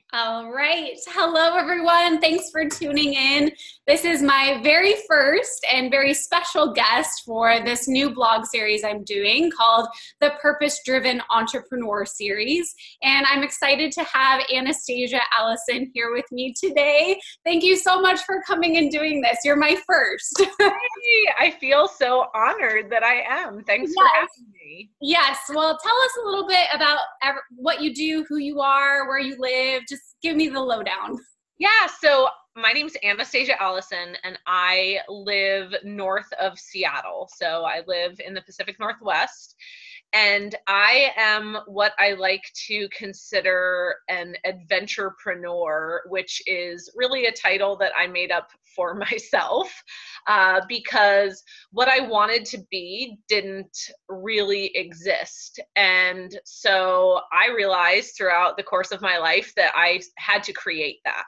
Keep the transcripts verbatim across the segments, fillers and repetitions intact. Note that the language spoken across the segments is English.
All right. Hello, everyone. Thanks for tuning in. This is my very first and very special guest for this new blog series I'm doing called the Purpose Driven Entrepreneur Series. And I'm excited to have Anastasia Allison here with me today. Thank you so much for coming and doing this. You're my first. Hey, I feel so honored that I am. Thanks for Yes. having me. Yes. Well, tell us a little bit about ev- what you do, who you are, where you live. Just give me the lowdown. Yeah, so my name's Anastasia Allison, and I live north of Seattle. So I live in the Pacific Northwest, and I am what I like to consider an adventurepreneur, which is really a title that I made up for myself uh, because what I wanted to be didn't really exist. And so I realized throughout the course of my life that I had to create that.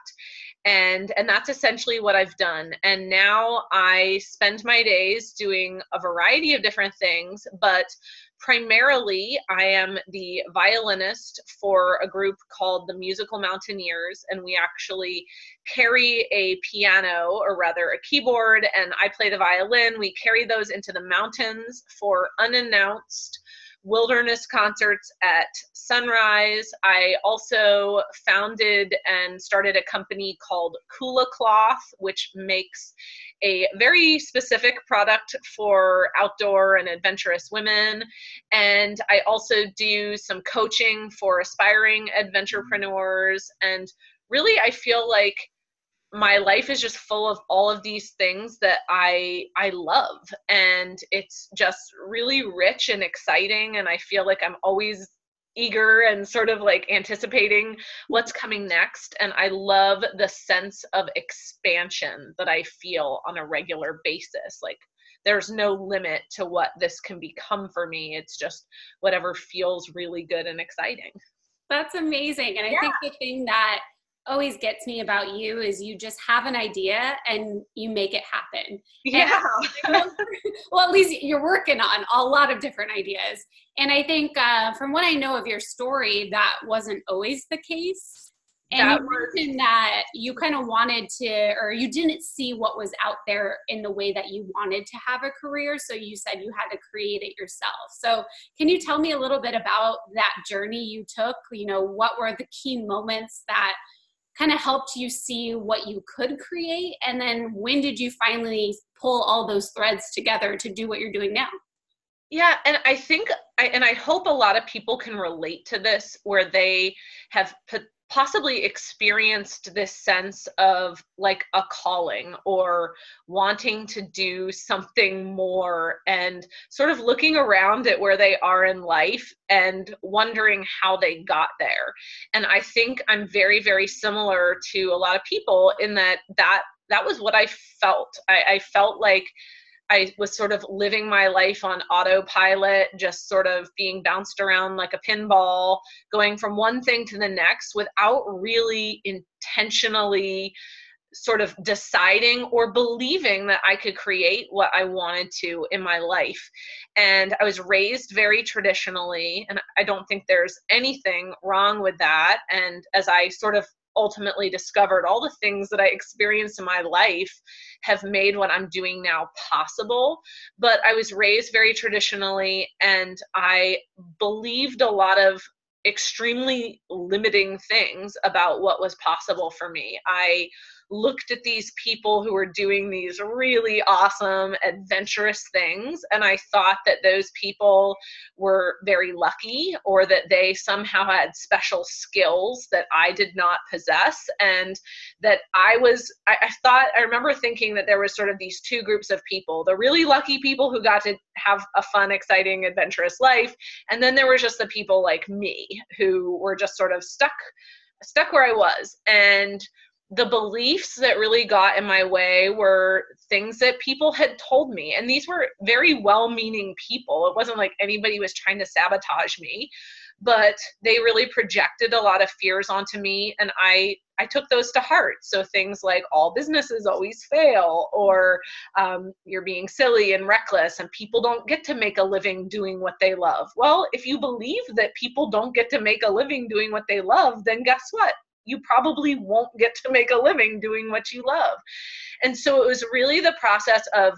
And and that's essentially what I've done. And now I spend my days doing a variety of different things, but primarily I am the violinist for a group called the Musical Mountaineers, and we actually carry a piano, or rather a keyboard, and I play the violin. We carry those into the mountains for unannounced wilderness concerts at sunrise. I also founded and started a company called Kula Cloth, which makes a very specific product for outdoor and adventurous women. And I also do some coaching for aspiring adventurepreneurs. And really, I feel like my life is just full of all of these things that I I love, and it's just really rich and exciting, and I feel like I'm always eager and sort of like anticipating what's coming next. And I love the sense of expansion that I feel on a regular basis. Like, there's no limit to what this can become for me. It's just whatever feels really good and exciting. That's amazing. And I Yeah. think the thing that always gets me about you is you just have an idea and you make it happen. And Yeah. well, at least you're working on a lot of different ideas. And I think uh, from what I know of your story, that wasn't always the case. And That you was mentioned that you kind of wanted to, or you didn't see what was out there in the way that you wanted to have a career. So you said you had to create it yourself. So can you tell me a little bit about that journey you took? You know, what were the key moments that kind of helped you see what you could create? And then when did you finally pull all those threads together to do what you're doing now? Yeah, and I think, I, and I hope a lot of people can relate to this, where they have p- possibly experienced this sense of like a calling or wanting to do something more, and sort of looking around at where they are in life and wondering how they got there. And I think I'm very, very similar to a lot of people in that that that was what I felt. I, I felt like I was sort of living my life on autopilot, just sort of being bounced around like a pinball, going from one thing to the next without really intentionally sort of deciding or believing that I could create what I wanted to in my life. And I was raised very traditionally, and I don't think there's anything wrong with that. And as I sort of ultimately discovered, all the things that I experienced in my life have made what I'm doing now possible. But I was raised very traditionally, and I believed a lot of extremely limiting things about what was possible for me. I looked at these people who were doing these really awesome, adventurous things, and I thought that those people were very lucky, or that they somehow had special skills that I did not possess. And that I was, I, I thought, I remember thinking that there was sort of these two groups of people: the really lucky people who got to have a fun, exciting, adventurous life, and then there was just the people like me who were just sort of stuck, stuck where I was. And the beliefs that really got in my way were things that people had told me. And these were very well-meaning people. It wasn't like anybody was trying to sabotage me, but they really projected a lot of fears onto me. And I, I took those to heart. So things like all businesses always fail, or um, you're being silly and reckless, and people don't get to make a living doing what they love. Well, if you believe that people don't get to make a living doing what they love, then guess what? you probably won't get to make a living doing what you love. And so it was really the process of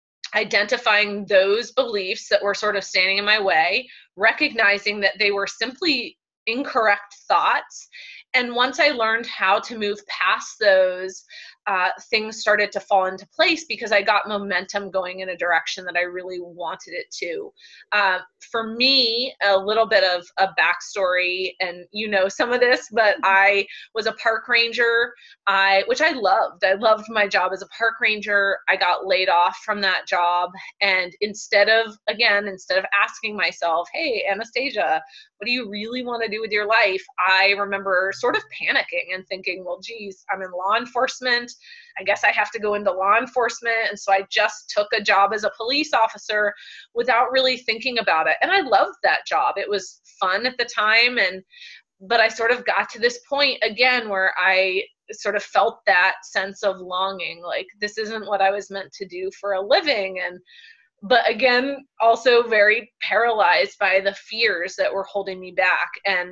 identifying those beliefs that were sort of standing in my way, recognizing that they were simply incorrect thoughts. And once I learned how to move past those, uh, things started to fall into place because I got momentum going in a direction that I really wanted it to. Uh, for me, a little bit of a backstory, and you know some of this, but I was a park ranger, I which I loved. I loved my job as a park ranger. I got laid off from that job, and instead of, again, instead of asking myself, hey, Anastasia, what do you really want to do with your life? I remember sort of panicking and thinking, well, geez, I'm in law enforcement. I guess I have to go into law enforcement. And so I just took a job as a police officer without really thinking about it. And I loved that job. It was fun at the time. And, but I sort of got to this point again where I sort of felt that sense of longing, like this isn't what I was meant to do for a living. And but again, also very paralyzed by the fears that were holding me back. And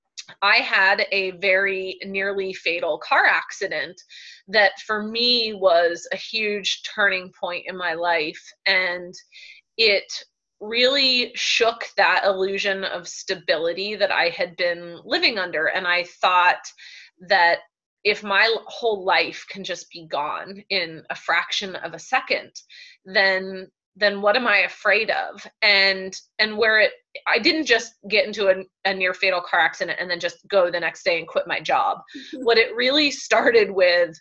I had a very nearly fatal car accident that for me was a huge turning point in my life. And it really shook that illusion of stability that I had been living under. And I thought that if my whole life can just be gone in a fraction of a second, then then what am I afraid of? And and where it, I didn't just get into a, a near fatal car accident and then just go the next day and quit my job. Mm-hmm. What it really started with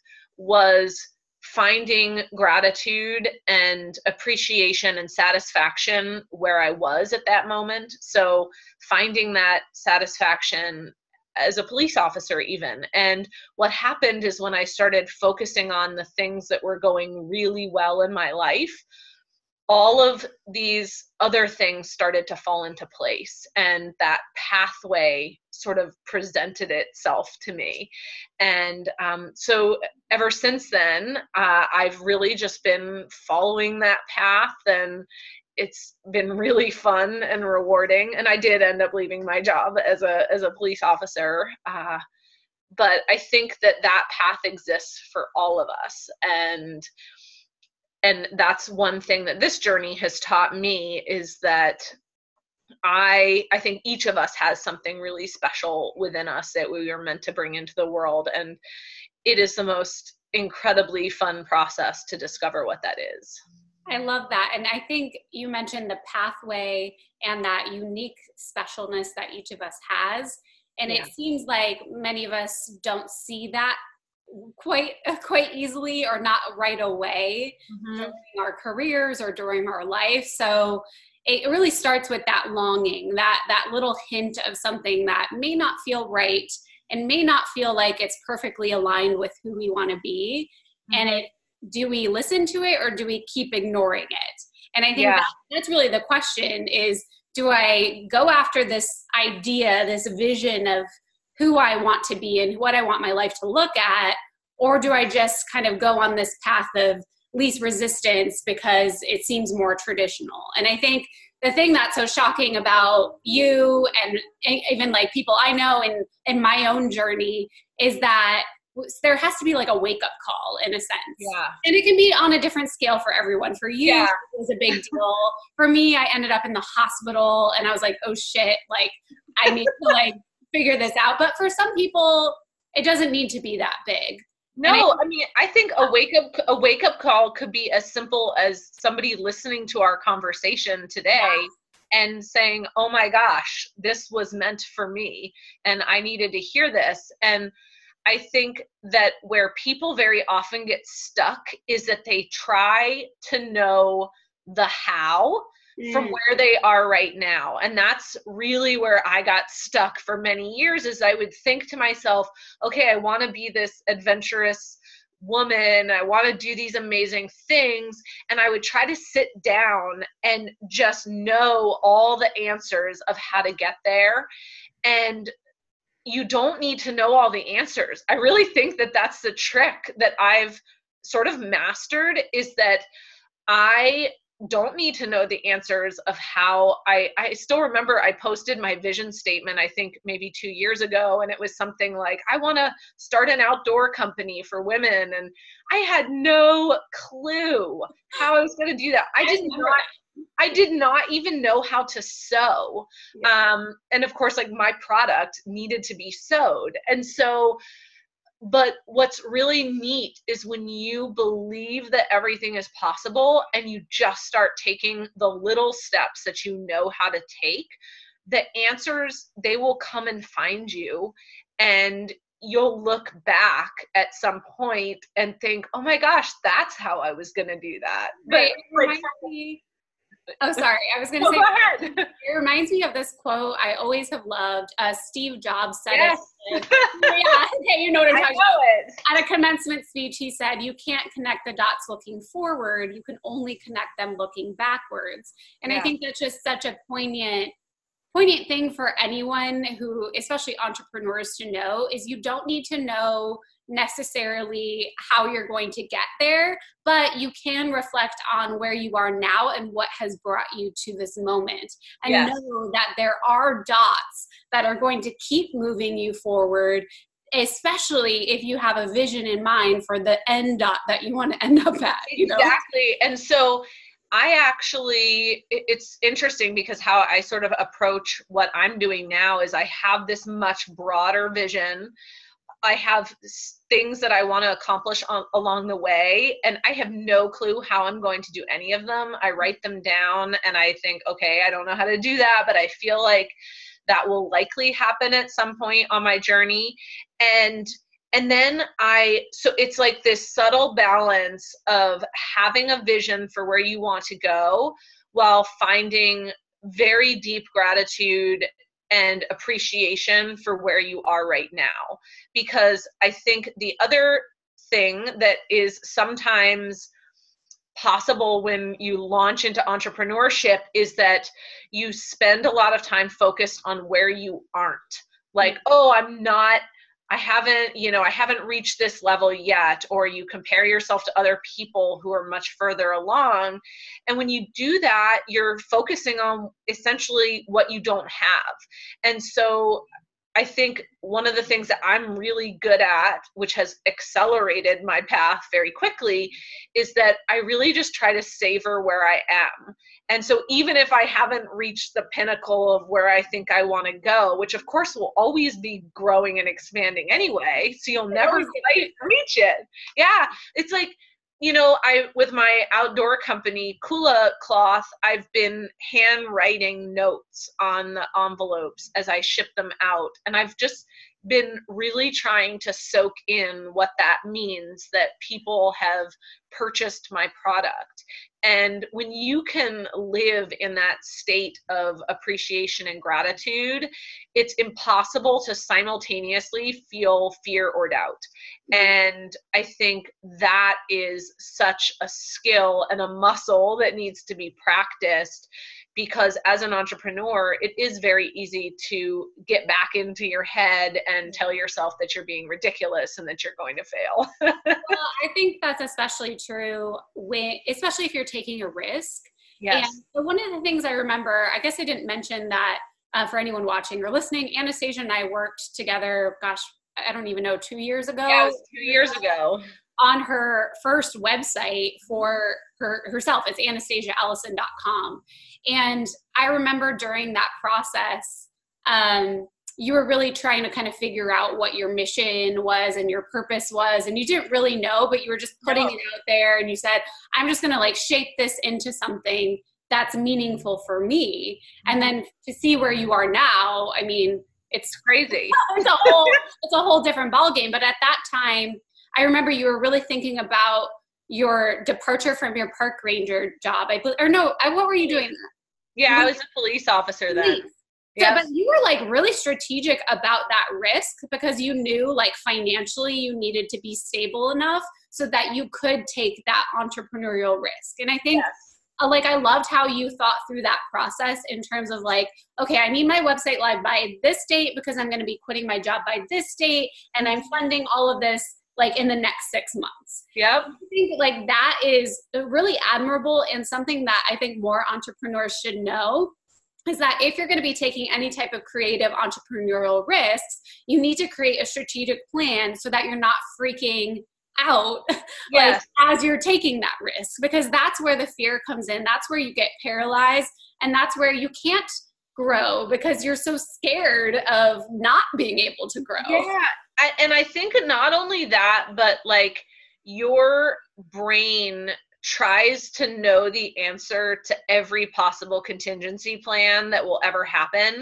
was finding gratitude and appreciation and satisfaction where I was at that moment. So finding that satisfaction as a police officer even. And what happened is when I started focusing on the things that were going really well in my life, all of these other things started to fall into place, and that pathway sort of presented itself to me. And um, so ever since then, uh, I've really just been following that path, and it's been really fun and rewarding. And I did end up leaving my job as a as a police officer. Uh, but I think that that path exists for all of us. And And that's one thing that this journey has taught me, is that I I think each of us has something really special within us that we are meant to bring into the world. And it is the most incredibly fun process to discover what that is. I love that. And I think you mentioned the pathway and that unique specialness that each of us has. And yeah. It seems like many of us don't see that quite quite easily, or not right away, mm-hmm. during our careers or during our life. So it really starts with that longing, that that little hint of something that may not feel right and may not feel like it's perfectly aligned with who we want to be. Mm-hmm. And it, do we listen to it, or do we keep ignoring it? And I think yeah. that, that's really the question, is do I go after this idea, this vision of who I want to be and what I want my life to look at, or do I just kind of go on this path of least resistance because it seems more traditional? And I think the thing that's so shocking about you and even like people I know in, in my own journey is that there has to be like a wake-up call in a sense. Yeah. And it can be on a different scale for everyone. For you, yeah. It was a big deal. For me, I ended up in the hospital and I was like, oh shit, like I need to like figure this out. But for some people, it doesn't need to be that big. No, I, I mean, I think a wake up a wake up call could be as simple as somebody listening to our conversation today yeah. and saying, "Oh my gosh, this was meant for me, and I needed to hear this." And I think that where people very often get stuck is that they try to know the how from where they are right now. And that's really where I got stuck for many years, is I would think to myself, okay, I want to be this adventurous woman. I want to do these amazing things. And I would try to sit down and just know all the answers of how to get there. And you don't need to know all the answers. I really think that that's the trick that I've sort of mastered, is that I don't need to know the answers of how I, I still remember I posted my vision statement, I think maybe two years ago. And it was something like, I want to start an outdoor company for women. And I had no clue how I was going to do that. I did not, I did not even know how to sew. Yeah. Um, and of course, like my product needed to be sewed. And so, but what's really neat is when you believe that everything is possible and you just start taking the little steps that you know how to take, the answers, they will come and find you. And you'll look back at some point and think, oh my gosh, that's how I was going to do that. Right. But like, Oh, sorry. I was going to no, say, go ahead. It reminds me of this quote I always have loved. Uh, Steve Jobs said yes. it. Yeah, okay, you know what I'm I talking know about. It. At a commencement speech, he said, you can't connect the dots looking forward. You can only connect them looking backwards. And yeah. I think that's just such a poignant poignant thing for anyone who, especially entrepreneurs, to know is you don't need to know necessarily how you're going to get there, but you can reflect on where you are now and what has brought you to this moment, and yes. know that there are dots that are going to keep moving you forward, especially if you have a vision in mind for the end dot that you want to end up at. You know? Exactly. And so I actually, it's interesting because how I sort of approach what I'm doing now is I have this much broader vision. I have things that I want to accomplish on, along the way, and I have no clue how I'm going to do any of them. I write them down and I think, okay, I don't know how to do that, but I feel like that will likely happen at some point on my journey. And And then I, so it's like this subtle balance of having a vision for where you want to go while finding very deep gratitude and appreciation for where you are right now. Because I think the other thing that is sometimes possible when you launch into entrepreneurship is that you spend a lot of time focused on where you aren't. Like, oh, I'm not, I haven't, you know, I haven't reached this level yet, or you compare yourself to other people who are much further along. And when you do that, you're focusing on essentially what you don't have. And so I think one of the things that I'm really good at, which has accelerated my path very quickly, is that I really just try to savor where I am. And so even if I haven't reached the pinnacle of where I think I want to go, which of course will always be growing and expanding anyway, so you'll never quite reach it. Yeah, it's like, you know, I with my outdoor company, Kula Cloth, I've been handwriting notes on the envelopes as I ship them out. And I've just been really trying to soak in what that means, that people have purchased my product. And when you can live in that state of appreciation and gratitude, it's impossible to simultaneously feel fear or doubt. And I think that is such a skill and a muscle that needs to be practiced, because as an entrepreneur, it is very easy to get back into your head and tell yourself that you're being ridiculous and that you're going to fail. Well, I think that's especially true when, especially if you're taking a risk. Yes. And one of the things I remember, I guess I didn't mention that uh, for anyone watching or listening, Anastasia and I worked together, gosh, I don't even know, two years ago. Yeah, it was two years ago. On her first website for her herself. It's anastasia ellison dot com. And I remember during that process, um, you were really trying to kind of figure out what your mission was and your purpose was. And you didn't really know, but you were just putting no. it out there. And you said, I'm just going to like shape this into something that's meaningful for me. And then to see where you are now, I mean, it's crazy. It's a whole, it's a whole different ballgame. But at that time, I remember you were really thinking about your departure from your park ranger job. I or no, I, what were you doing? Yeah, I was a police officer then. Police. Yeah, but you were like really strategic about that risk because you knew like financially you needed to be stable enough so that you could take that entrepreneurial risk. And I think yes. like I loved how you thought through that process in terms of like, okay, I need my website live by this date because I'm going to be quitting my job by this date and I'm funding all of this. like in the next six months. Yep. I think like that is really admirable, and something that I think more entrepreneurs should know is that if you're going to be taking any type of creative entrepreneurial risks, you need to create a strategic plan so that you're not freaking out Yes. like as you're taking that risk, because that's where the fear comes in. That's where you get paralyzed, and that's where you can't grow because you're so scared of not being able to grow. Yeah. I, and I think not only that, but like your brain tries to know the answer to every possible contingency plan that will ever happen.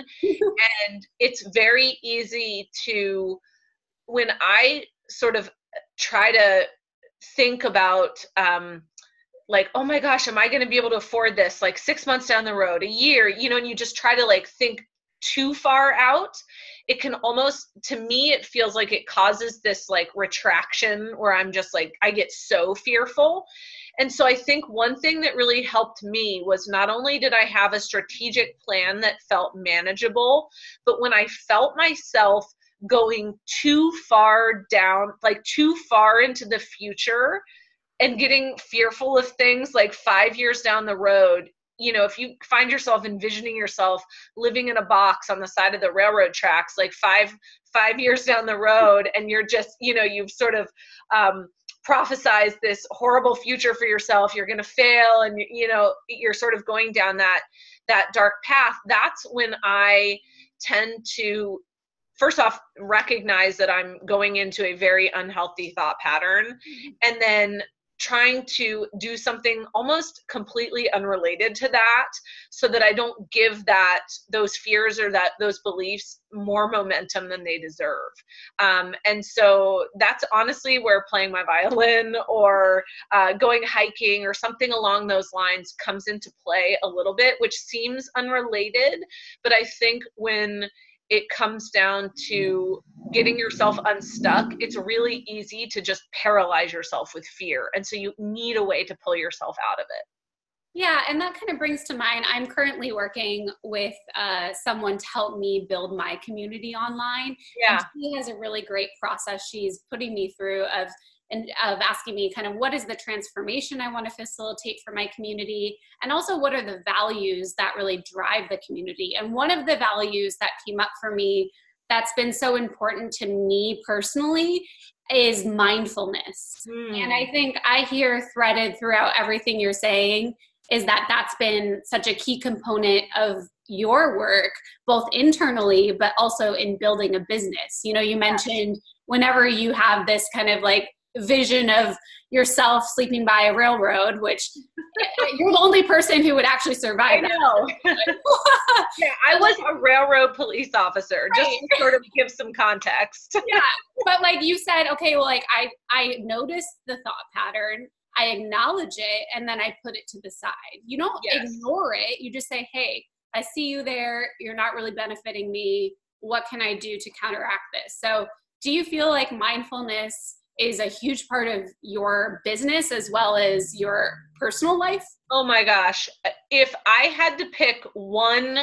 And it's very easy to, when I sort of try to think about, um, like, oh my gosh, am I going to be able to afford this? Like six months down the road, a year, you know, and you just try to like think too far out. It can almost, to me, it feels like it causes this like retraction where I'm just like, I get so fearful. And so I think one thing that really helped me was not only did I have a strategic plan that felt manageable, but when I felt myself going too far down, like too far into the future and getting fearful of things like five years down the road, you know, if you find yourself envisioning yourself living in a box on the side of the railroad tracks, like five, five years down the road, and you're just, you know, you've sort of, um, prophesize this horrible future for yourself, you're going to fail, and you know you're sort of going down that that dark path. That's when I tend to first off recognize that I'm going into a very unhealthy thought pattern, and then trying to do something almost completely unrelated to that so that I don't give that those fears or that those beliefs more momentum than they deserve. Um, and so that's honestly where playing my violin or uh, going hiking or something along those lines comes into play a little bit, which seems unrelated. But I think when it comes down to getting yourself unstuck, it's really easy to just paralyze yourself with fear. And so you need a way to pull yourself out of it. Yeah, and that kind of brings to mind, I'm currently working with uh, someone to help me build my community online. Yeah. And she has a really great process she's putting me through of and of asking me kind of what is the transformation I want to facilitate for my community, and also what are the values that really drive the community. And one of the values that came up for me that's been so important to me personally is mindfulness. Mm. And I think I hear threaded throughout everything you're saying is that that's been such a key component of your work, both internally, but also in building a business. You know, you mentioned whenever you have this kind of like vision of yourself sleeping by a railroad, which you're the only person who would actually survive I know. that. Yeah, I was a railroad police officer, right. Just to sort of give some context. Yeah, but like you said, okay, well, like I, I noticed the thought pattern, I acknowledge it, and then I put it to the side. You don't yes. ignore it. You just say, hey, I see you there. You're not really benefiting me. What can I do to counteract this? So do you feel like mindfulness is a huge part of your business as well as your personal life? Oh my gosh. If I had to pick one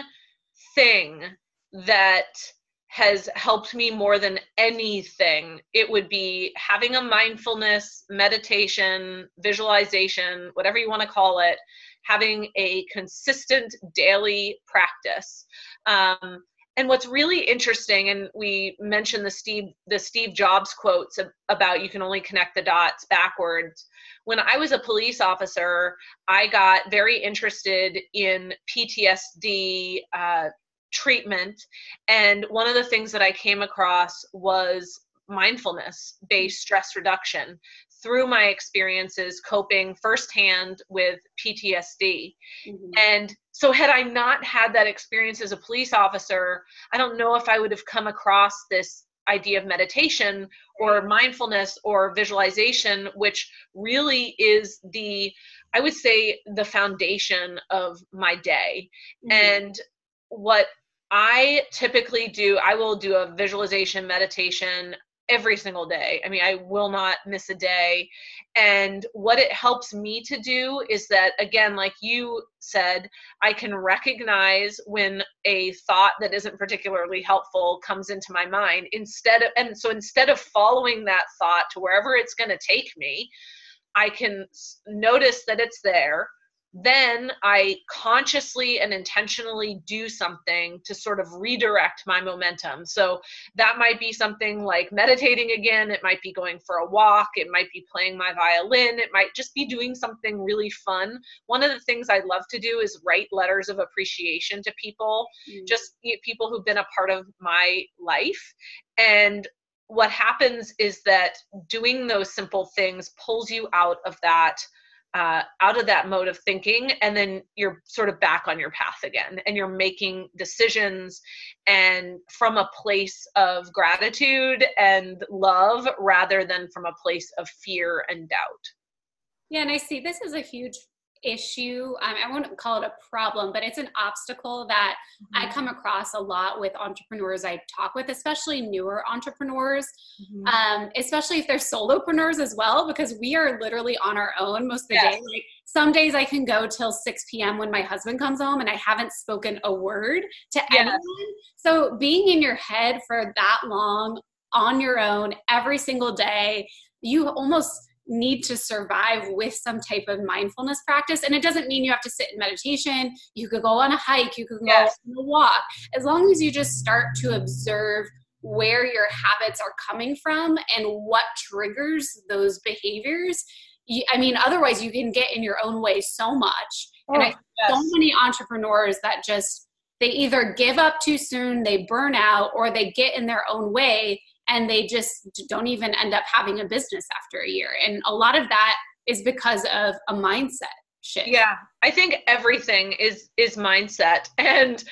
thing that has helped me more than anything, it would be having a mindfulness, meditation, visualization, whatever you want to call it, having a consistent daily practice. Um, And what's really interesting, and we mentioned the Steve the Steve Jobs quotes about you can only connect the dots backwards. When I was a police officer, I got very interested in P T S D uh, treatment, and one of the things that I came across was mindfulness-based stress reduction through my experiences coping firsthand with P T S D. Mm-hmm. And so had I not had that experience as a police officer, I don't know if I would have come across this idea of meditation or mindfulness or visualization, which really is the, I would say, the foundation of my day. Mm-hmm. And what I typically do, I will do a visualization meditation every single day. I mean, I will not miss a day. And what it helps me to do is that, again, like you said, I can recognize when a thought that isn't particularly helpful comes into my mind instead of, and so instead of following that thought to wherever it's going to take me, I can notice that it's there. Then I consciously and intentionally do something to sort of redirect my momentum. So that might be something like meditating again. It might be going for a walk. It might be playing my violin. It might just be doing something really fun. One of the things I love to do is write letters of appreciation to people, mm. just people who've been a part of my life. And what happens is that doing those simple things pulls you out of that Uh, out of that mode of thinking, and then you're sort of back on your path again, and you're making decisions and from a place of gratitude and love rather than from a place of fear and doubt. Yeah, and I see this is a huge issue. Um, I wouldn't call it a problem, but it's an obstacle that mm-hmm. I come across a lot with entrepreneurs I talk with, especially newer entrepreneurs, mm-hmm. um, especially if they're solopreneurs as well, because we are literally on our own most of the yes. day. Like some days I can go till six p.m. when my husband comes home and I haven't spoken a word to yes. anyone. So being in your head for that long on your own every single day, you almost need to survive with some type of mindfulness practice. And it doesn't mean you have to sit in meditation. You could go on a hike. You could go yes. on a walk. As long as you just start to observe where your habits are coming from and what triggers those behaviors. You, I mean, otherwise you can get in your own way so much. Oh, and I yes. so many entrepreneurs that just, they either give up too soon, they burn out, or they get in their own way and they just don't even end up having a business after a year. And a lot of that is because of a mindset shift. Yeah, I think everything is is mindset. And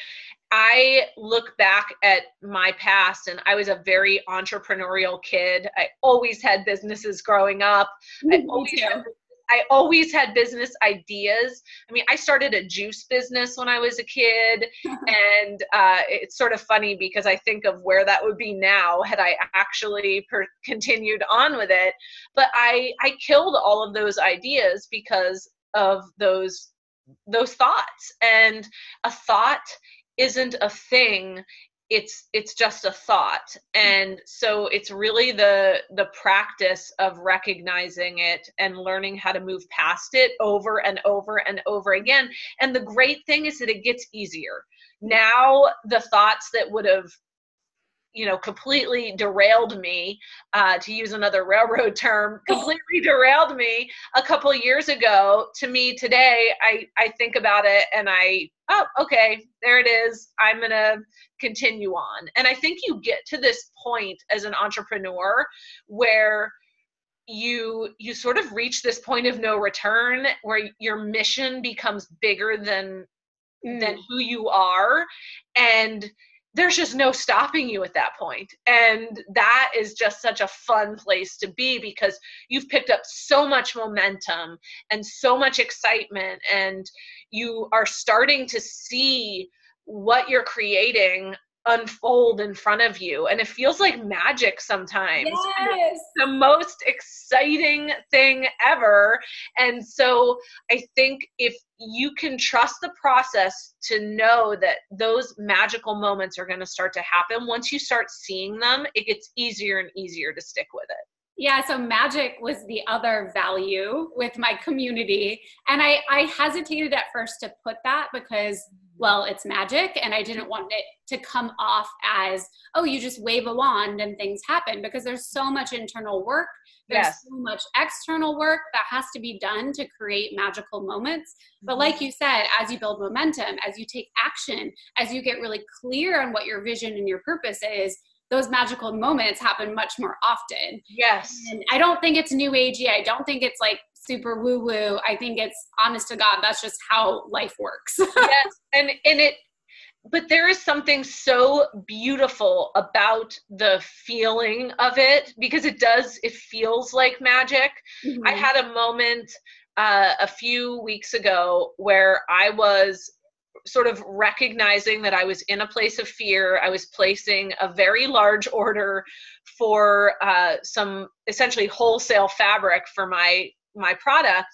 I look back at my past, and I was a very entrepreneurial kid. I always had businesses growing up. Me I always too. had I always had business ideas. I mean, I started a juice business when I was a kid, and uh, it's sort of funny because I think of where that would be now had I actually per- continued on with it. But I, I killed all of those ideas because of those, those thoughts. And a thought isn't a thing. It's it's just a thought. And so it's really the the practice of recognizing it and learning how to move past it over and over and over again. And the great thing is that it gets easier. Now the thoughts that would have, you know, completely derailed me, uh, to use another railroad term, completely derailed me a couple of years ago. To me today, I, I think about it and I, oh, okay, there it is. I'm going to continue on. And I think you get to this point as an entrepreneur where you, you sort of reach this point of no return where your mission becomes bigger than, mm. than who you are. And there's just no stopping you at that point. And that is just such a fun place to be because you've picked up so much momentum and so much excitement, and you are starting to see what you're creating unfold in front of you. And it feels like magic sometimes. Yes. The most exciting thing ever. And so I think if you can trust the process to know that those magical moments are going to start to happen, once you start seeing them, it gets easier and easier to stick with it. Yeah, so magic was the other value with my community. And I, I hesitated at first to put that because, well, it's magic. And I didn't want it to come off as, oh, you just wave a wand and things happen, because there's so much internal work. There's yes. so much external work that has to be done to create magical moments. But like you said, as you build momentum, as you take action, as you get really clear on what your vision and your purpose is, those magical moments happen much more often. Yes. And I don't think it's new agey. I don't think it's like super woo woo. I think it's honest to God. That's just how life works. Yes. And, and it, but there is something so beautiful about the feeling of it, because it does, it feels like magic. Mm-hmm. I had a moment uh, a few weeks ago where I was sort of recognizing that I was in a place of fear. I was placing a very large order for uh, some essentially wholesale fabric for my my product.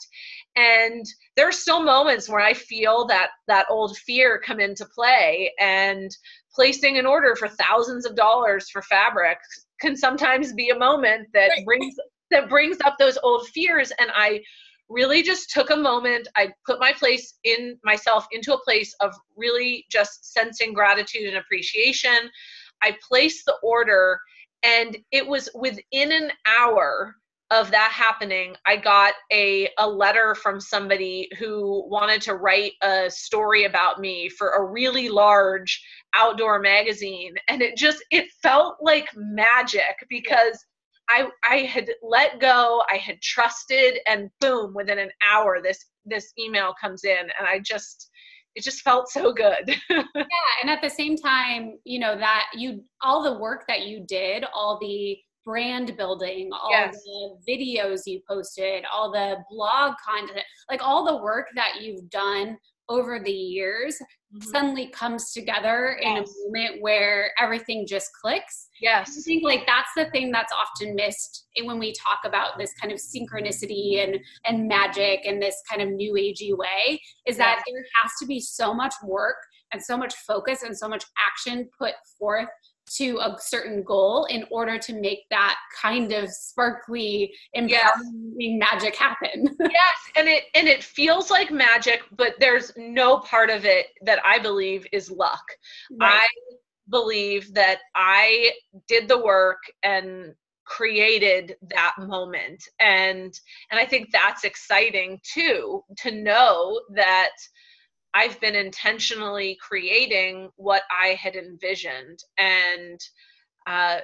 And there are still moments where I feel that that old fear come into play, and placing an order for thousands of dollars for fabric can sometimes be a moment that right. brings that brings up those old fears. And I really just took a moment. I put my place in myself into a place of really just sensing gratitude and appreciation. I placed the order, and it was within an hour of that happening, I got a, a letter from somebody who wanted to write a story about me for a really large outdoor magazine. And it just, it felt like magic, because I I had let go, I had trusted, and boom, within an hour, this this email comes in, and I just, it just felt so good. Yeah, and at the same time, you know, that you, all the work that you did, all the brand building, all yes. the videos you posted, all the blog content, like all the work that you've done over the years mm-hmm. suddenly comes together yes. in a moment where everything just clicks. Yes. I think like that's the thing that's often missed when we talk about this kind of synchronicity and, and magic and this kind of new agey way, is that yes. there has to be so much work and so much focus and so much action put forth to a certain goal in order to make that kind of sparkly, empowering yes. magic happen. Yes, and it and it feels like magic, but there's no part of it that I believe is luck. Right. I believe that I did the work and created that moment, and and I think that's exciting too, to know that I've been intentionally creating what I had envisioned, and uh,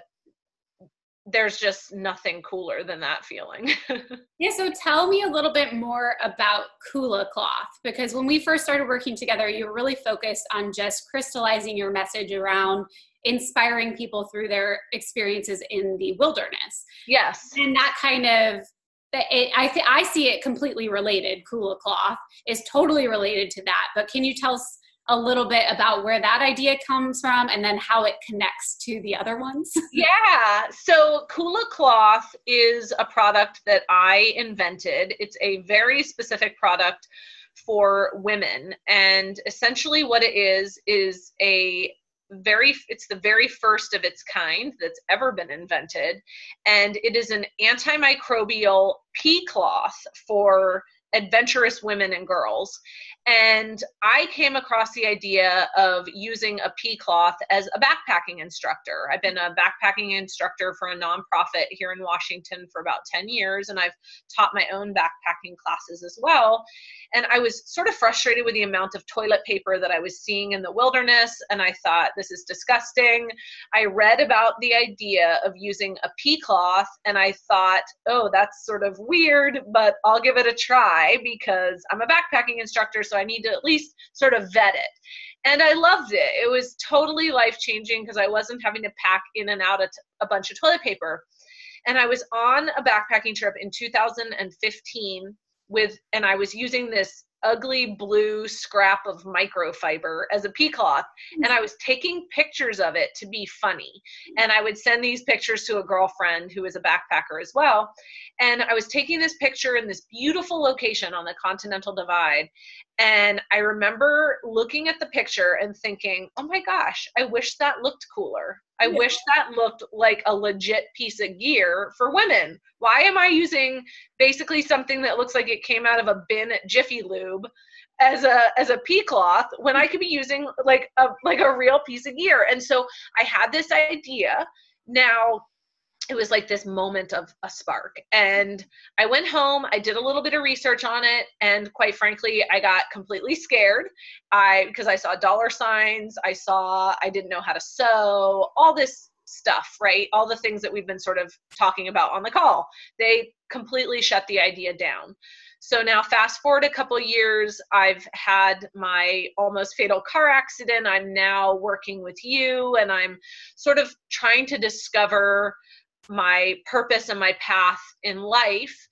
there's just nothing cooler than that feeling. Yeah, so tell me a little bit more about Kula Cloth, because when we first started working together, you were really focused on just crystallizing your message around inspiring people through their experiences in the wilderness. Yes. And that kind of It, I, th- I see it completely related. Kula Cloth is totally related to that. But can you tell us a little bit about where that idea comes from and then how it connects to the other ones? Yeah. So Kula Cloth is a product that I invented. It's a very specific product for women. And essentially what it is, is a very it's the very first of its kind that's ever been invented, and it is an antimicrobial pea cloth for adventurous women and girls. And I came across the idea of using a pea cloth as a backpacking instructor. I've been a backpacking instructor for a nonprofit here in Washington for about ten years, and I've taught my own backpacking classes as well. And I was sort of frustrated with the amount of toilet paper that I was seeing in the wilderness, and I thought, this is disgusting. I read about the idea of using a pea cloth, and I thought, oh, that's sort of weird, but I'll give it a try because I'm a backpacking instructor, so I need to at least sort of vet it. And I loved it. It was totally life-changing because I wasn't having to pack in and out a, t- a bunch of toilet paper. And I was on a backpacking trip in two thousand fifteen with, and I was using this ugly blue scrap of microfiber as a pea cloth, and I was taking pictures of it to be funny. And I would send these pictures to a girlfriend who was a backpacker as well. And I was taking this picture in this beautiful location on the Continental Divide. And I remember looking at the picture and thinking, oh my gosh, I wish that looked cooler. I yeah. wish that looked like a legit piece of gear for women. Why am I using basically something that looks like it came out of a bin at Jiffy Lube as a as a pea cloth when I could be using like a like a real piece of gear? And so I had this idea. Now, it was like this moment of a spark. And I went home, I did a little bit of research on it, and quite frankly, I got completely scared. I because I saw dollar signs, I saw I didn't know how to sew, all this stuff, right? All the things that we've been sort of talking about on the call. They completely shut the idea down. So now fast forward a couple years, I've had my almost fatal car accident. I'm now working with you, and I'm sort of trying to discover my purpose and my path in life.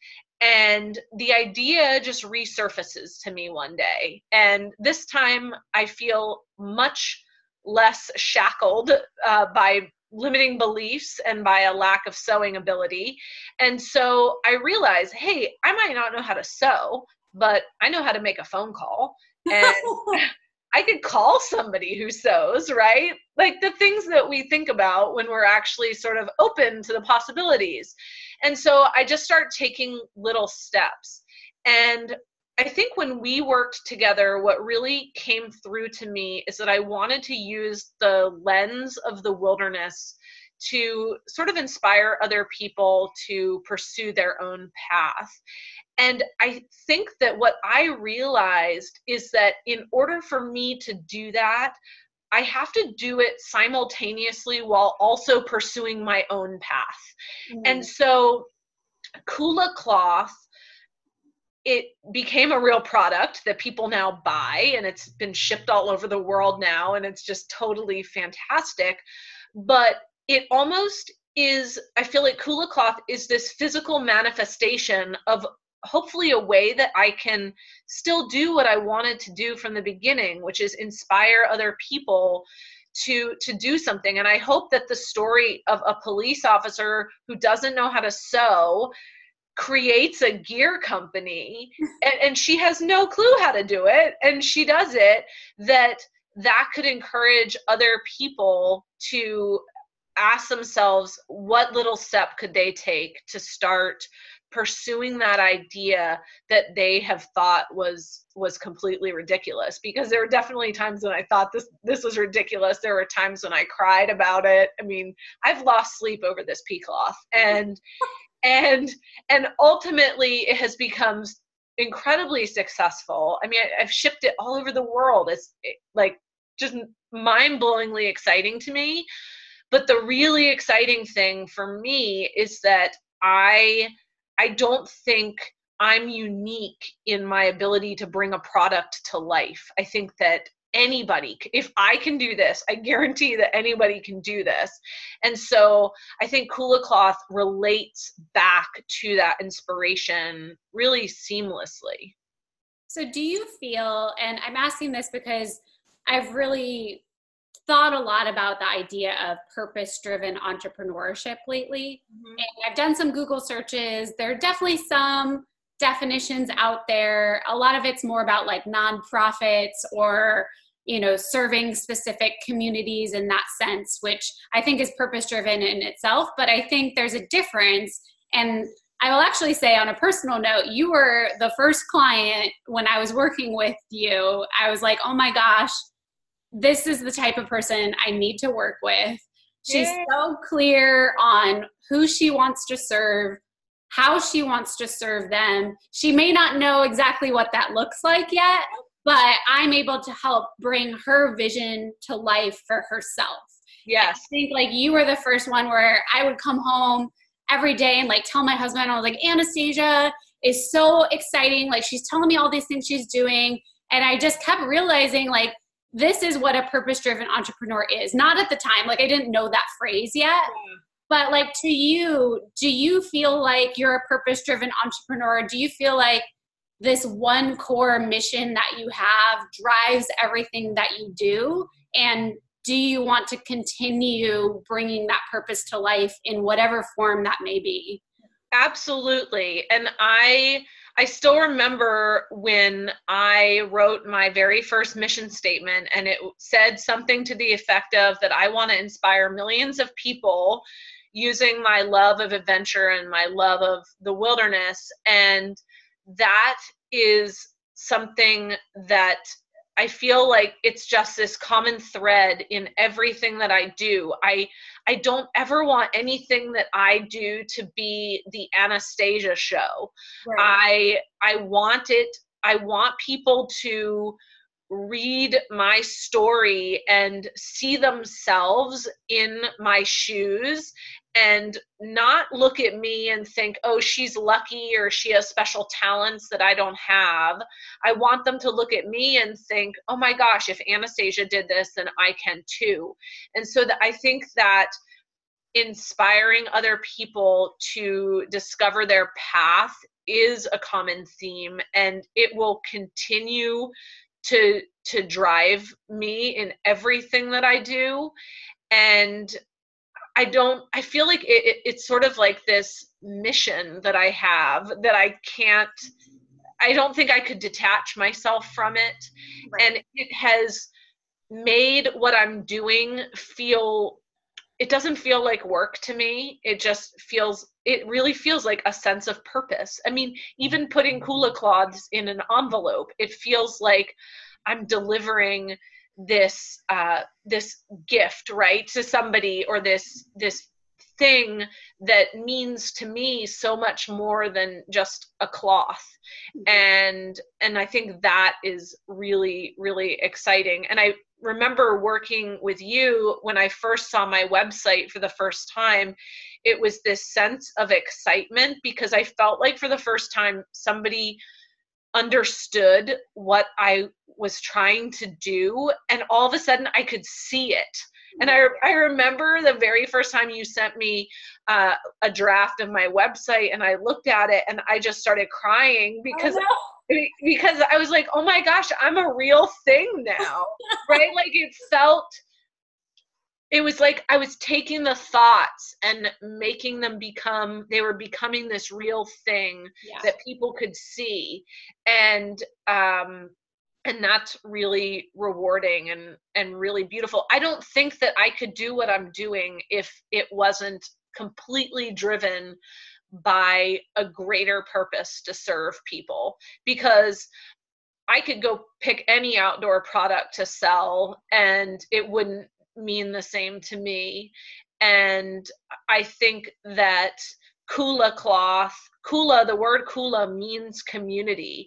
And the idea just resurfaces to me one day. And this time I feel much less shackled uh, by limiting beliefs and by a lack of sewing ability. And so I realized, hey, I might not know how to sew, but I know how to make a phone call. And I could call somebody who sews, right? Like the things that we think about when we're actually sort of open to the possibilities. And so I just started taking little steps. And I think when we worked together, what really came through to me is that I wanted to use the lens of the wilderness to sort of inspire other people to pursue their own path. And I think that what I realized is that in order for me to do that, I have to do it simultaneously while also pursuing my own path. Mm-hmm. And so Kula Cloth, it became a real product that people now buy, and it's been shipped all over the world now, and it's just totally fantastic. But it almost is, I feel like Kula Cloth is this physical manifestation of hopefully a way that I can still do what I wanted to do from the beginning, which is inspire other people to to do something. And I hope that the story of a police officer who doesn't know how to sew creates a gear company and, and she has no clue how to do it and she does it, that that could encourage other people to ask themselves what little step could they take to start pursuing that idea that they have thought was was completely ridiculous. Because there were definitely times when I thought this this was ridiculous. There were times when I cried about it. I mean, I've lost sleep over this pea cloth, and and and ultimately it has become incredibly successful. I mean, I, I've shipped it all over the world. It's it, like just mind-blowingly exciting to me. But the really exciting thing for me is that I I don't think I'm unique in my ability to bring a product to life. I think that anybody, if I can do this, I guarantee that anybody can do this. And so I think Kula Cloth relates back to that inspiration really seamlessly. So do you feel, and I'm asking this because I've really thought a lot about the idea of purpose-driven entrepreneurship lately. Mm-hmm. And I've done some Google searches. There are definitely some definitions out there. A lot of it's more about like nonprofits or, you know, serving specific communities in that sense, which I think is purpose-driven in itself. But I think there's a difference. And I will actually say, on a personal note, you were the first client when I was working with you. I was like, oh my gosh, this is the type of person I need to work with. She's yeah. so clear on who she wants to serve, how she wants to serve them. She may not know exactly what that looks like yet, but I'm able to help bring her vision to life for herself. Yes. I think like you were the first one where I would come home every day and like tell my husband, I was like, Anastasia is so exciting. Like she's telling me all these things she's doing. And I just kept realizing like, this is what a purpose-driven entrepreneur is. Not at the time, like I didn't know that phrase yet, yeah. But like to you, do you feel like you're a purpose-driven entrepreneur? Do you feel like this one core mission that you have drives everything that you do? And do you want to continue bringing that purpose to life in whatever form that may be? Absolutely. And I I still remember when I wrote my very first mission statement, and it said something to the effect of that I want to inspire millions of people using my love of adventure and my love of the wilderness. And that is something that I feel like it's just this common thread in everything that I do. I I don't ever want anything that I do to be the Anastasia show. Right. I I want it, I want people to read my story and see themselves in my shoes and not look at me and think, oh, she's lucky or she has special talents that I don't have. I want them to look at me and think, oh my gosh, if Anastasia did this, then I can too. And so that I think that inspiring other people to discover their path is a common theme, and it will continue to to drive me in everything that I do. And I don't, I feel like it, it, it's sort of like this mission that I have that I can't, I don't think I could detach myself from it. Right. And it has made what I'm doing feel, it doesn't feel like work to me. It just feels, it really feels like a sense of purpose. I mean, even putting Kula cloths in an envelope, it feels like I'm delivering this uh, this gift, right, to somebody, or this this thing that means to me so much more than just a cloth. And and I think that is really, really exciting. And I remember working with you when I first saw my website for the first time. It was this sense of excitement because I felt like for the first time somebody understood what I was trying to do, and all of a sudden I could see it. And I, I remember the very first time you sent me uh, a draft of my website, and I looked at it and I just started crying because oh, no. because I was like, oh my gosh, I'm a real thing now, right? Like it felt, it was like I was taking the thoughts and making them become, they were becoming this real thing yeah. that people could see. And, um, and that's really rewarding and, and really beautiful. I don't think that I could do what I'm doing if it wasn't completely driven by a greater purpose to serve people, because I could go pick any outdoor product to sell and it wouldn't mean the same to me. And I think that Kula cloth, Kula, the word Kula means community.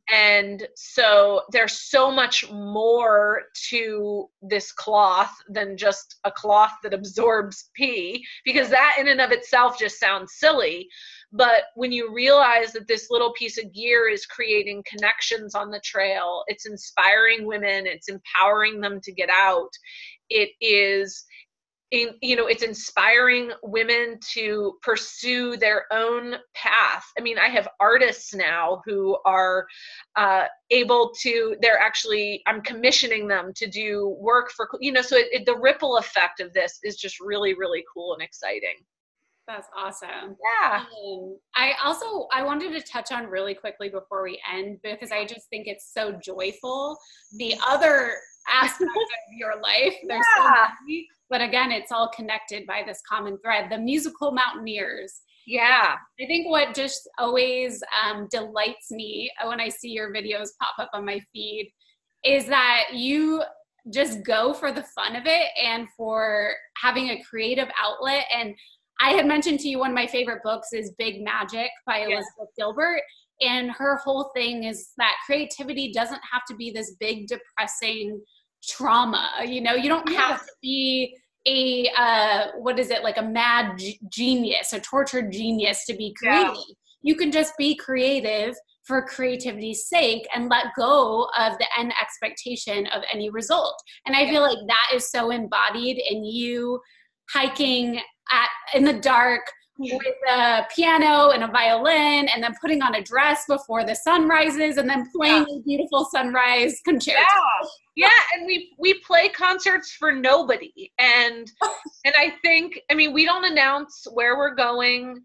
And so there's so much more to this cloth than just a cloth that absorbs pee, because that in and of itself just sounds silly. But when you realize that this little piece of gear is creating connections on the trail, it's inspiring women, it's empowering them to get out, it is, in, you know, it's inspiring women to pursue their own path. I mean, I have artists now who are uh, able to, they're actually, I'm commissioning them to do work for, you know, so it, it, the ripple effect of this is just really, really cool and exciting. That's awesome. Yeah. Um, I also, I wanted to touch on really quickly before we end, because I just think it's so joyful. The other aspects of your life, there's yeah. so many, but again, it's all connected by this common thread, the musical mountaineers. Yeah. I think what just always um, delights me when I see your videos pop up on my feed is that you just go for the fun of it and for having a creative outlet. And I had mentioned to you one of my favorite books is Big Magic by Elizabeth yeah. Gilbert. And her whole thing is that creativity doesn't have to be this big, depressing trauma. You know, you don't have to be a, uh, what is it, like a mad g- genius, a tortured genius to be creative. Yeah. You can just be creative for creativity's sake and let go of the end expectation of any result. And I yeah. feel like that is so embodied in you hiking at, in the dark with a piano and a violin, and then putting on a dress before the sun rises, and then playing yeah. a beautiful sunrise concerto. Yeah, yeah, and we we play concerts for nobody, and and I think, I mean, we don't announce where we're going.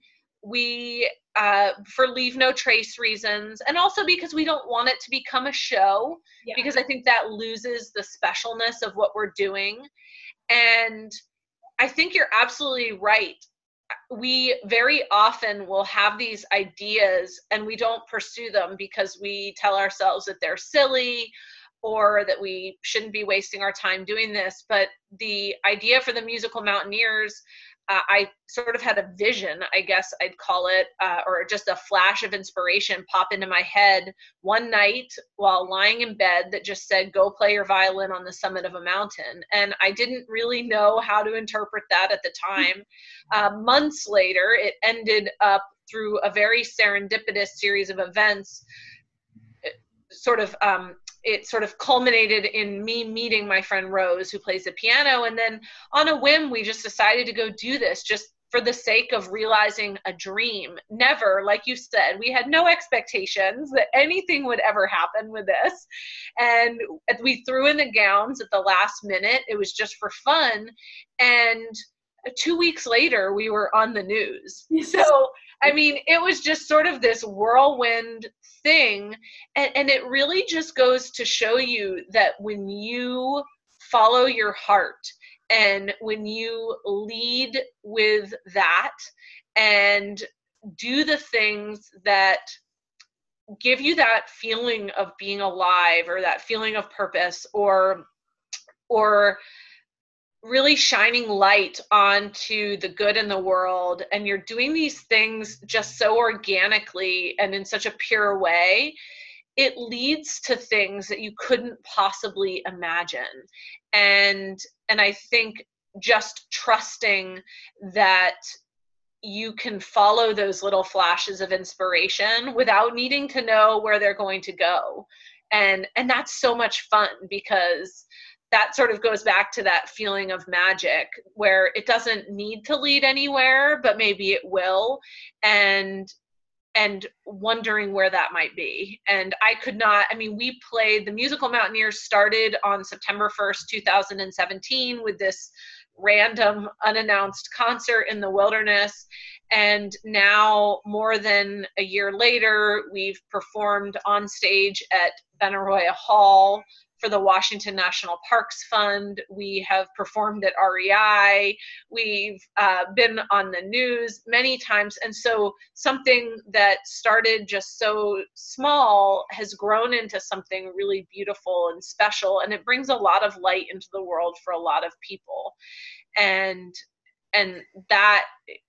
We uh, for Leave No Trace reasons, and also because we don't want it to become a show, yeah. because I think that loses the specialness of what we're doing. And I think you're absolutely right. We very often will have these ideas and we don't pursue them because we tell ourselves that they're silly or that we shouldn't be wasting our time doing this. But the idea for the Musical Mountaineers, uh, I sort of had a vision, I guess I'd call it, uh, or just a flash of inspiration pop into my head one night while lying in bed that just said, go play your violin on the summit of a mountain. And I didn't really know how to interpret that at the time. Uh, months later, it ended up through a very serendipitous series of events, sort of um, it sort of culminated in me meeting my friend Rose, who plays the piano. And then on a whim, we just decided to go do this just for the sake of realizing a dream. Never, like you said, we had no expectations that anything would ever happen with this. And we threw in the gowns at the last minute. It was just for fun. And two weeks later, we were on the news. So, I mean, it was just sort of this whirlwind thing. And, and it really just goes to show you that when you follow your heart and when you lead with that and do the things that give you that feeling of being alive or that feeling of purpose, or, or really shining light onto the good in the world, and you're doing these things just so organically and in such a pure way, it leads to things that you couldn't possibly imagine. And and I think just trusting that you can follow those little flashes of inspiration without needing to know where they're going to go. And and that's so much fun, because that sort of goes back to that feeling of magic where it doesn't need to lead anywhere, but maybe it will. And and wondering where that might be. And I could not, I mean, we played, the Musical Mountaineers started on September first, two thousand seventeen with this random unannounced concert in the wilderness. And now, more than a year later, we've performed on stage at Benaroya Hall for the Washington National Parks Fund. We have performed at R E I. We've uh, been on the news many times. And so something that started just so small has grown into something really beautiful and special. And it brings a lot of light into the world for a lot of people. And and that,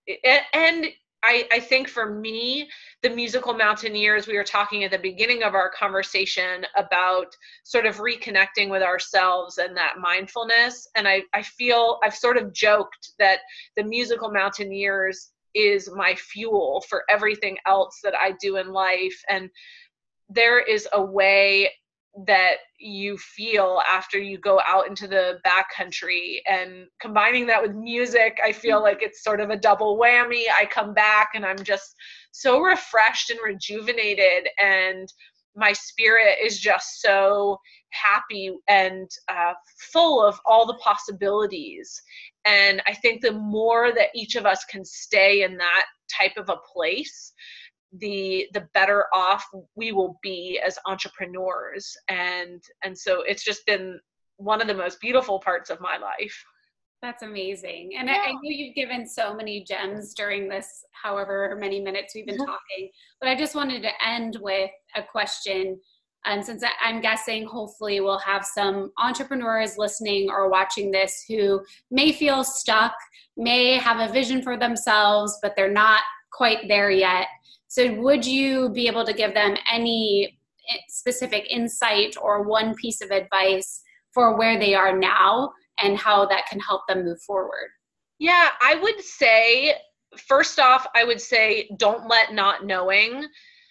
and I, I think for me, the Musical Mountaineers, we were talking at the beginning of our conversation about sort of reconnecting with ourselves and that mindfulness. And I, I feel, I've sort of joked that the Musical Mountaineers is my fuel for everything else that I do in life. And there is a way that you feel after you go out into the backcountry, and combining that with music, I feel like it's sort of a double whammy. I come back and I'm just so refreshed and rejuvenated, and my spirit is just so happy and uh, full of all the possibilities. And I think the more that each of us can stay in that type of a place, the the better off we will be as entrepreneurs. And and so it's just been one of the most beautiful parts of my life. That's amazing. And Yeah. I, I know you've given so many gems during this however many minutes we've been talking, but I just wanted to end with a question. And since I- I'm guessing hopefully we'll have some entrepreneurs listening or watching this who may feel stuck, may have a vision for themselves, but they're not quite there yet. So would you be able to give them any specific insight or one piece of advice for where they are now and how that can help them move forward? Yeah, I would say, first off, I would say don't let not knowing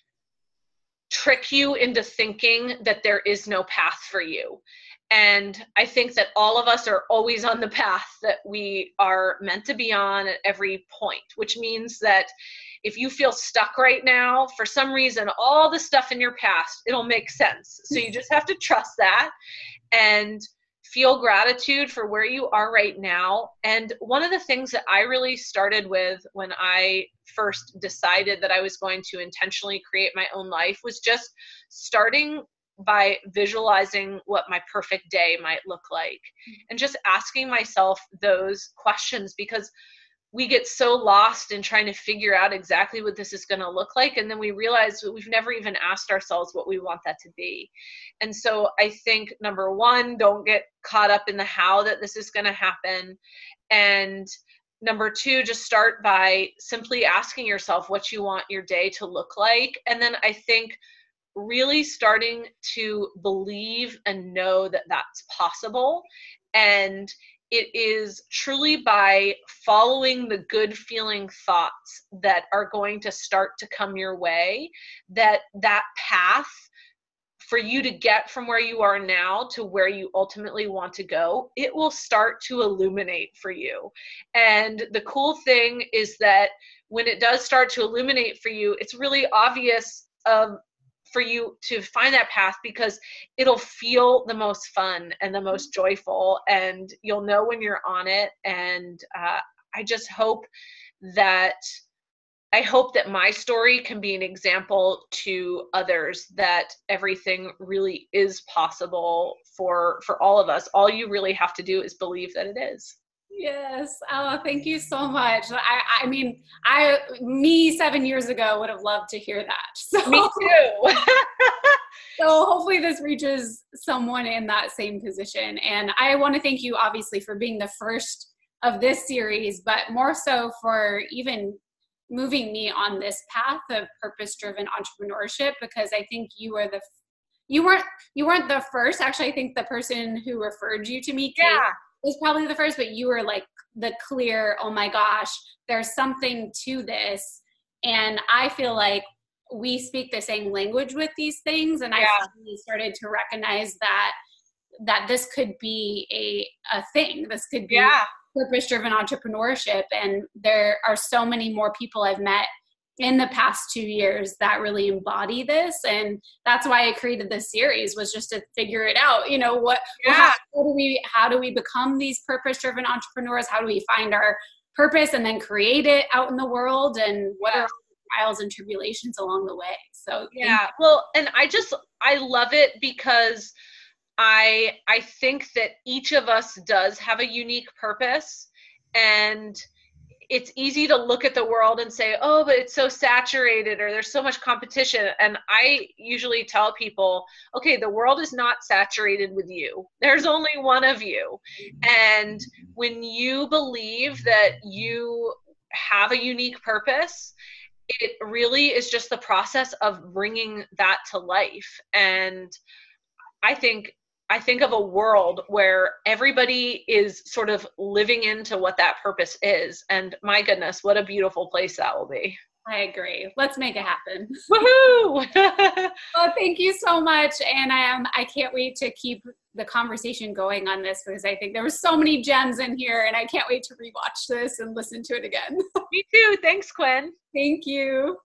trick you into thinking that there is no path for you. And I think that all of us are always on the path that we are meant to be on at every point, which means that if you feel stuck right now, for some reason, all the stuff in your past, it'll make sense. So you just have to trust that and feel gratitude for where you are right now. And one of the things that I really started with when I first decided that I was going to intentionally create my own life was just starting by visualizing what my perfect day might look like, and just asking myself those questions, because we get so lost in trying to figure out exactly what this is going to look like. And then we realize that we've never even asked ourselves what we want that to be. And so I think, number one, don't get caught up in the how that this is going to happen. And number two, just start by simply asking yourself what you want your day to look like. And then I think really starting to believe and know that that's possible. And it is truly by following the good feeling thoughts that are going to start to come your way that that path for you to get from where you are now to where you ultimately want to go, it will start to illuminate for you. And the cool thing is that when it does start to illuminate for you, it's really obvious um, for you to find that path, because it'll feel the most fun and the most joyful, and you'll know when you're on it. And uh, I just hope that I hope that my story can be an example to others that everything really is possible for for all of us. All you really have to do is believe that it is. Yes. Oh, thank you so much. I, I mean, I, me seven years ago would have loved to hear that. So, me too. So hopefully this reaches someone in that same position. And I want to thank you, obviously, for being the first of this series, but more so for even moving me on this path of purpose-driven entrepreneurship, because I think you were the, you weren't, you weren't the first. Actually, I think the person who referred you to me, Kate, yeah. was probably the first, but you were like the clear, oh my gosh, there's something to this. And I feel like we speak the same language with these things. And yeah. I finally started to recognize that, that this could be a, a thing. This could be yeah. purpose-driven entrepreneurship. And there are so many more people I've met in the past two years that really embody this. And that's why I created this series, was just to figure it out. You know, what, yeah. how, how do we, how do we become these purpose-driven entrepreneurs? How do we find our purpose and then create it out in the world? And what yeah. are trials and tribulations along the way? So yeah, well, and I just, I love it because I, I think that each of us does have a unique purpose, and it's easy to look at the world and say, oh, but it's so saturated, or there's so much competition. And I usually tell people, okay, the world is not saturated with you. There's only one of you. And when you believe that you have a unique purpose, it really is just the process of bringing that to life. And I think I think of a world where everybody is sort of living into what that purpose is. And my goodness, what a beautiful place that will be. I agree. Let's make it happen. Woohoo! Well, thank you so much. And I am, I can't wait to keep the conversation going on this, because I think there were so many gems in here, and I can't wait to rewatch this and listen to it again. Me too. Thanks, Quinn. Thank you.